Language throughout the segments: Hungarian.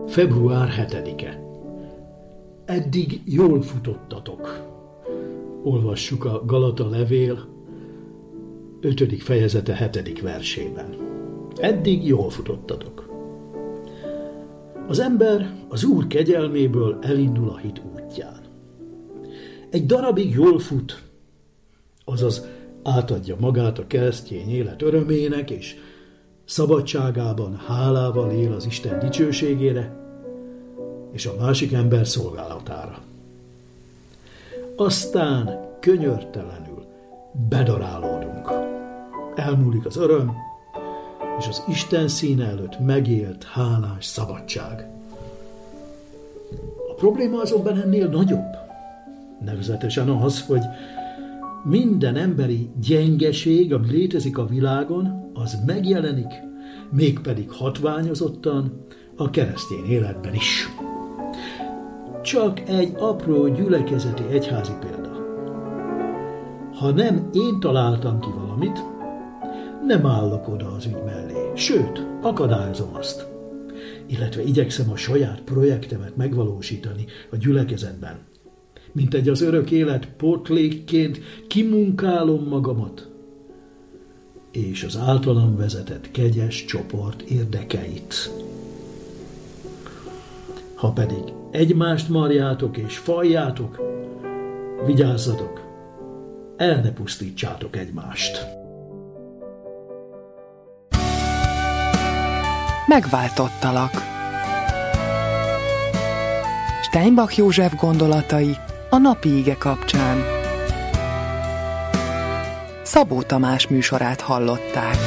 Február 7-e. Eddig jól futottatok. Olvassuk a Galata levél 5. fejezete 7. versében. Eddig jól futottatok. Az ember az Úr kegyelméből elindul a hit útján. Egy darabig jól fut, azaz átadja magát a keresztény élet örömének, és szabadságában hálával él az Isten dicsőségére, és a másik ember szolgálatára. Aztán könyörtelenül bedarálódunk. Elmúlik az öröm, és az Isten színe előtt megélt hálás szabadság. A probléma azonban ennél nagyobb. Nevezetesen az, hogy minden emberi gyengeség, ami létezik a világon, az megjelenik, mégpedig hatványozottan a keresztény életben is. Csak egy apró gyülekezeti egyházi példa. Ha nem én találtam ki valamit, nem állok oda az ügy mellé, sőt, akadályozom azt, illetve igyekszem a saját projektemet megvalósítani a gyülekezetben. Mintegy az örök élet pótlékként kimunkálom magamat, és az általam vezetett kegyes csoport érdekeit. Ha pedig egymást marjátok és faljátok, vigyázzatok, el ne pusztítsátok egymást. Megváltottalak. Steinbach József gondolatai a napi ige kapcsán. Szabó Tamás műsorát hallották.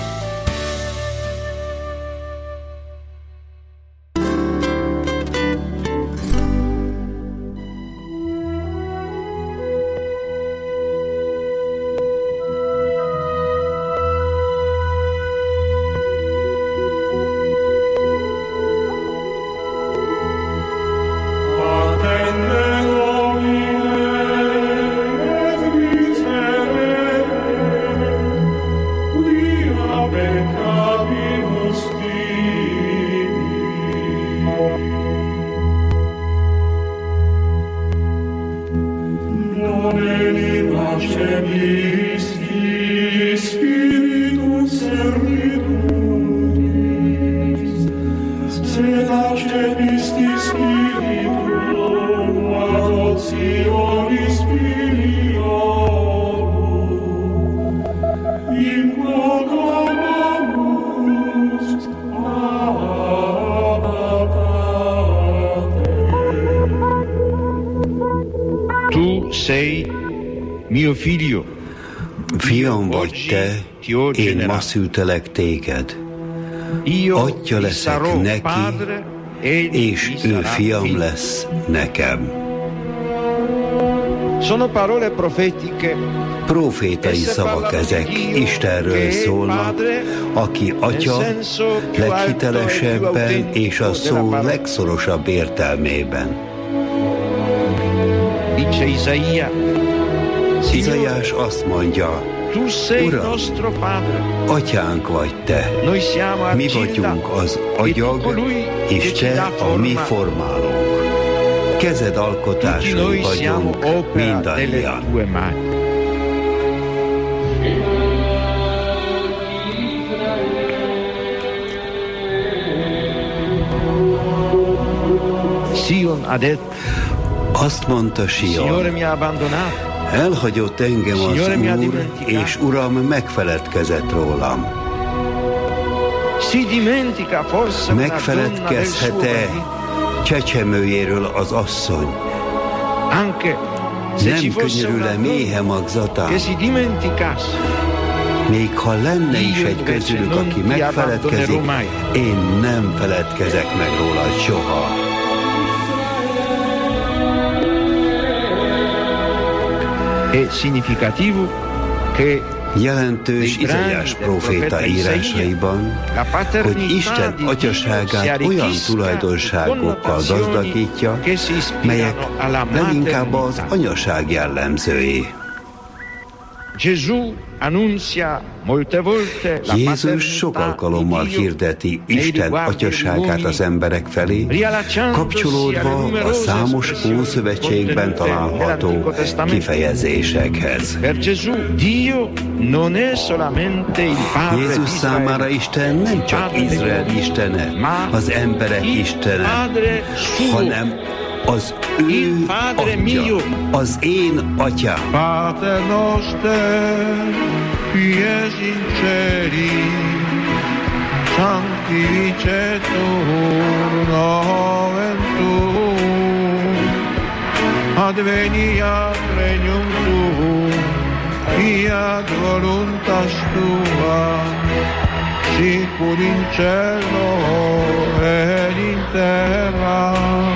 Fiam vagy te, én ma szültelek téged. Atya leszek neki, és ő fiam lesz nekem. Profétai szavak ezek, Istenről szólnak, aki atya leghitelesebben és a szó legszorosabb értelmében. Izaiás azt mondja, Uram, atyánk vagy te, mi vagyunk az agyag, és te a mi formálónk. Kezed alkotásai vagyunk mindannyian. Azt mondta Sion, elhagyott engem az Úr, és Uram megfeledkezett rólam. Megfeledkezhet-e csecsemőjéről az asszony? Nem könyörül-e méhe magzatán? Még ha lenne is egy közülük, aki megfeledkezik, én nem feledkezek meg róla soha. Jelentős Izaiás próféta írásaiban, hogy Isten atyaságát olyan tulajdonságokkal gazdagítja, melyek leginkább az anyaság jellemzői. Jézus sok alkalommal hirdeti Isten atyaságát az emberek felé, kapcsolódva a számos Ószövetségben található kifejezésekhez. Jézus számára Isten nem csak Izrael istene, az emberek istene, hanem az ő atya, az én atyám. Pater noster, qui es in celi, sanctificetur nomen tuum, adveniat regnum tuum, fiat voluntas tua, sicur in cielo et in terra.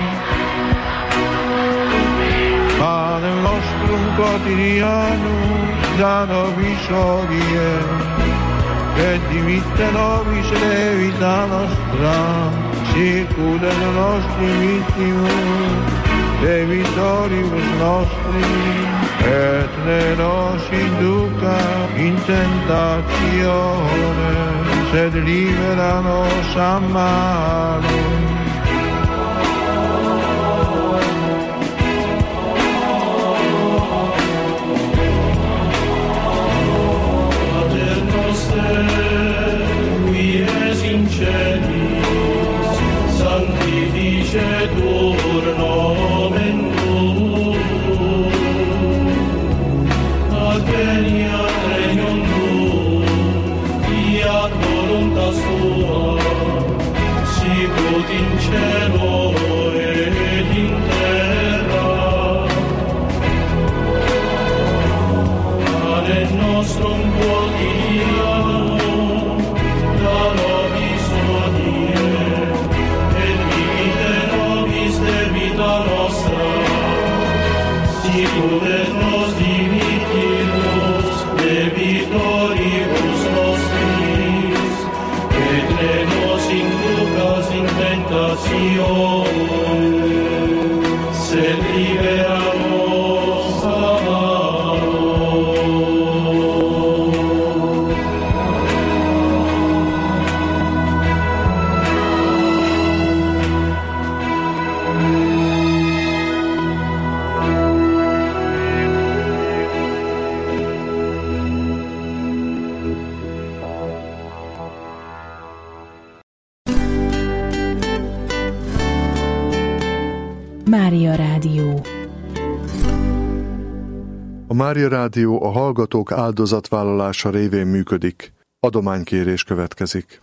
Panem nostrum quotidianum da nobis hodie, et dimitte nobis levita nostra, sicur et nostri vittimus, debitoribus nostri, et ne nos induca in tentatione, sed libera nos a malo. Sanctificetur nomen tuum, adveniat regnum tuum, fiat voluntas tua, sicut in cielo et in terra. Panem nostrum quotidianum da nobis hodie, debita nostra, sicur et nos dimittimus debitoribus nostris, et ne nos inducas in tentatione, sed libera nos a malo. Mária Rádió. A Mária Rádió a hallgatók áldozatvállalása révén működik. Adománykérés következik.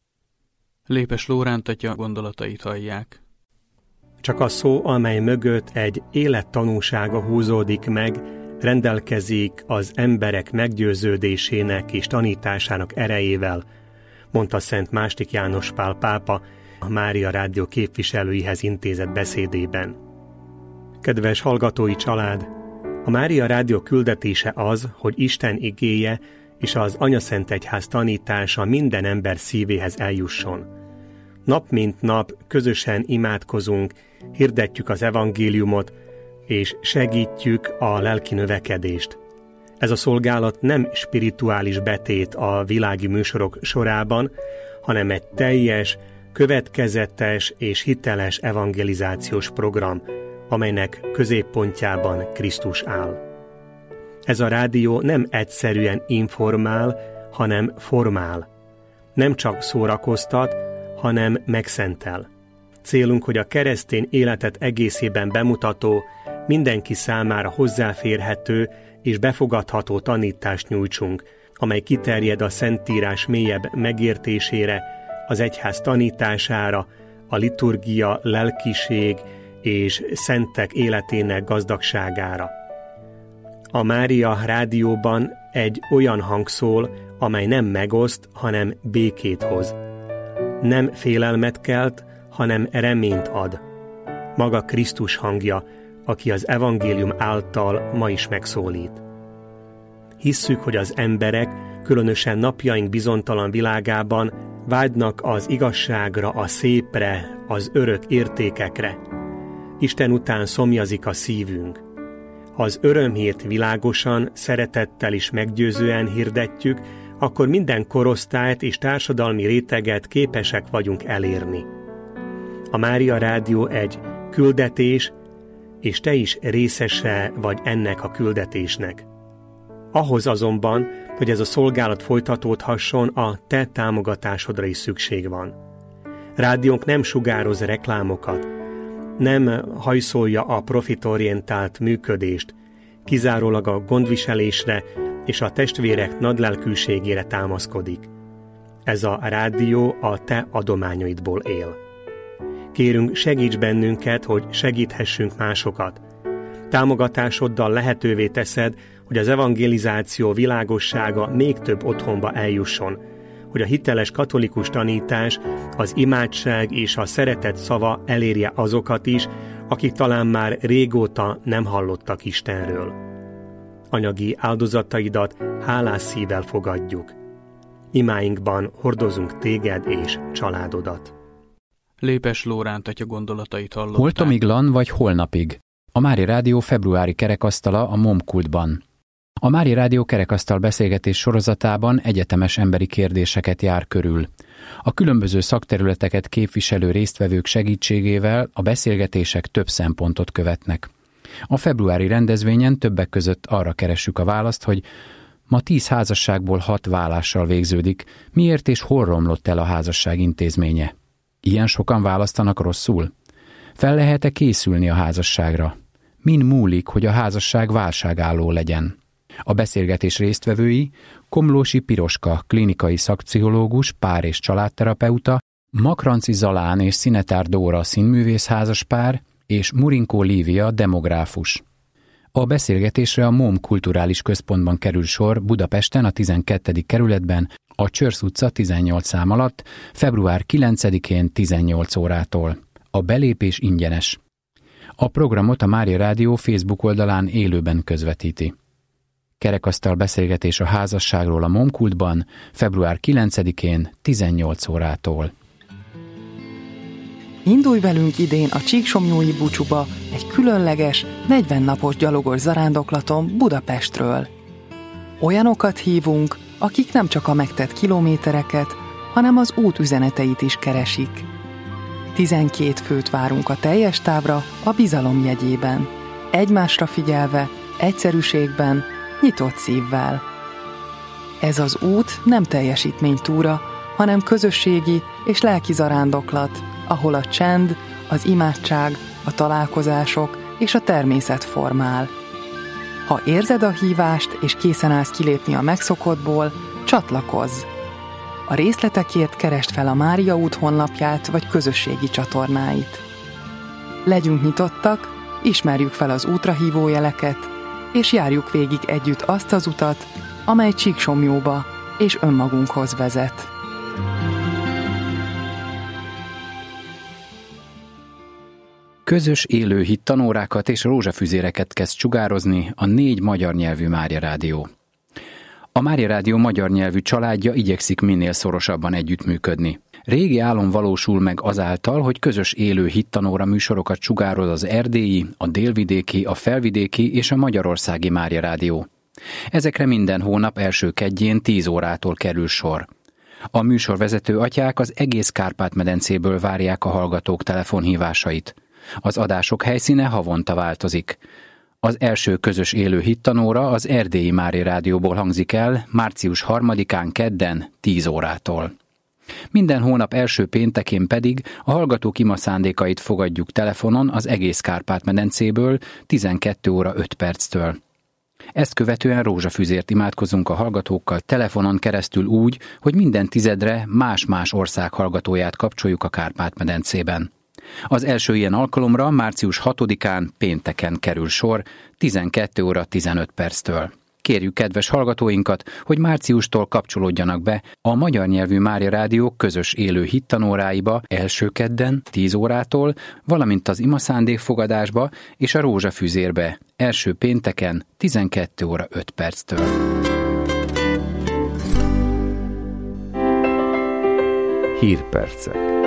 Lépes Lóránt atya gondolatait hallják. Csak a szó, amely mögött egy élettanúsága húzódik meg, rendelkezik az emberek meggyőződésének és tanításának erejével, mondta Szent Mástik János Pál pápa a Mária Rádió képviselőihez intézett beszédében. Kedves hallgatói család! A Mária Rádió küldetése az, hogy Isten igéje és az Anyaszentegyház tanítása minden ember szívéhez eljusson. Nap mint nap közösen imádkozunk, hirdetjük az evangéliumot, és segítjük a lelki növekedést. Ez a szolgálat nem spirituális betét a világi műsorok sorában, hanem egy teljes, következetes és hiteles evangelizációs program, amelynek középpontjában Krisztus áll. Ez a rádió nem egyszerűen informál, hanem formál. Nem csak szórakoztat, hanem megszentel. Célunk, hogy a keresztény életet egészében bemutató, mindenki számára hozzáférhető és befogadható tanítást nyújtsunk, amely kiterjed a Szentírás mélyebb megértésére, az egyház tanítására, a liturgia, lelkiség és szentek életének gazdagságára. A Mária Rádióban egy olyan hang szól, amely nem megoszt, hanem békét hoz. Nem félelmet kelt, hanem reményt ad. Maga Krisztus hangja, aki az evangélium által ma is megszólít. Hisszük, hogy az emberek, különösen napjaink bizonytalan világában vágynak az igazságra, a szépre, az örök értékekre. Isten után szomjazik a szívünk. az örömhírt világosan, szeretettel és meggyőzően hirdetjük, akkor minden korosztályt és társadalmi réteget képesek vagyunk elérni. A Mária Rádió egy küldetés, és te is részese vagy ennek a küldetésnek. Ahhoz azonban, hogy ez a szolgálat folytatódhasson, a te támogatásodra is szükség van. Rádiónk nem sugároz reklámokat, nem hajszolja a profitorientált működést, kizárólag a gondviselésre és a testvérek nagylelkűségére támaszkodik. Ez a rádió a te adományaidból él. Kérünk, segíts bennünket, hogy segíthessünk másokat. Támogatásoddal lehetővé teszed, hogy az evangelizáció világossága még több otthonba eljusson, hogy a hiteles katolikus tanítás, az imádság és a szeretet szava elérje azokat is, akik talán már régóta nem hallottak Istenről. Anyagi áldozataidat hálás szívvel fogadjuk. Imáinkban hordozunk téged és családodat. Lépes Lóránt atya gondolatait hallották. Holtomiglan vagy holnapig. A Mária Rádió februári kerekasztala a MOM-kultban. A Mária Rádió kerekasztal beszélgetés sorozatában egyetemes emberi kérdéseket jár körül. A különböző szakterületeket képviselő résztvevők segítségével a beszélgetések több szempontot követnek. A februári rendezvényen többek között arra keressük a választ, hogy ma 10 házasságból 6 válással végződik, miért és hol romlott el a házasság intézménye. Ilyen sokan választanak rosszul? Fel lehet-e készülni a házasságra? Min múlik, hogy a házasság válságálló legyen? A beszélgetés résztvevői Komlósi Piroska, klinikai szakpszichológus, pár- és családterapeuta, Makranci Zalán és Szinetár Dóra színművész házaspár, és Murinkó Lívia demográfus. A beszélgetésre a MOM Kulturális Központban kerül sor Budapesten a 12. kerületben, a Csörsz utca 18 szám alatt, február 9-én 18 órától. A belépés ingyenes. A programot a Mária Rádió Facebook oldalán élőben közvetíti. Kerekasztal beszélgetés a házasságról a MOM-kultban, február 9-én 18 órától. Indulj velünk idén a Csíksomlyói búcsúba egy különleges, 40 napos gyalogos zarándoklaton Budapestről. Olyanokat hívunk, akik nem csak a megtett kilométereket, hanem az út üzeneteit is keresik. 12 főt várunk a teljes távra a bizalom jegyében, egymásra figyelve, egyszerűségben, nyitott szívvel. Ez az út nem teljesítménytúra, hanem közösségi és lelki zarándoklat, ahol a csend, az imádság, a találkozások és a természet formál. Ha érzed a hívást és készen állsz kilépni a megszokottból, csatlakozz! A részletekért keresd fel a Mária út honlapját vagy közösségi csatornáit. Legyünk nyitottak, ismerjük fel az útra hívó jeleket, és járjuk végig együtt azt az utat, amely Csíksomlyóba és önmagunkhoz vezet. Közös élő hittanórákat és rózsafüzéreket kezd sugározni a 4 magyar nyelvű Mária Rádió. A Mária Rádió magyar nyelvű családja igyekszik minél szorosabban együttműködni. Régi álom valósul meg azáltal, hogy közös élő hittanóra műsorokat sugároz az erdélyi, a délvidéki, a felvidéki és a magyarországi Mária Rádió. Ezekre minden hónap első kedjén 10 órától kerül sor. A műsorvezető atyák az egész Kárpát-medencéből várják a hallgatók telefonhívásait. Az adások helyszíne havonta változik. Az első közös élő hittanóra az erdélyi Mária Rádióból hangzik el március 3-án kedden 10 órától. Minden hónap első péntekén pedig a hallgatók ima szándékait fogadjuk telefonon az egész Kárpát-medencéből 12 óra 5 perctől. Ezt követően rózsafüzért imádkozunk a hallgatókkal telefonon keresztül úgy, hogy minden tizedre más-más ország hallgatóját kapcsoljuk a Kárpát-medencében. Az első ilyen alkalomra március 6-án pénteken kerül sor 12 óra 15 perctől. Kérjük kedves hallgatóinkat, hogy márciustól kapcsolódjanak be a magyar nyelvű Mária Rádió közös élő hittanóráiba első kedden 10 órától, valamint az imaszándékfogadásba és a rózsafüzérbe első pénteken 12 óra 5 perctől. Hírpercek.